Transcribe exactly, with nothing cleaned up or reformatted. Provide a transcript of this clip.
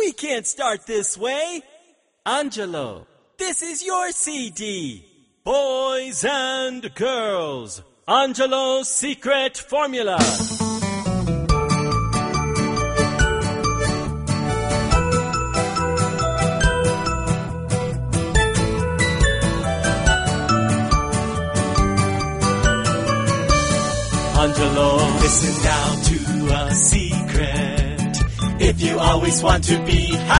We can't start this way. Angelo, this is your C D. Boys and girls, Angelo's secret formula. Angelo, listen now to a secret. If you always want to be happy,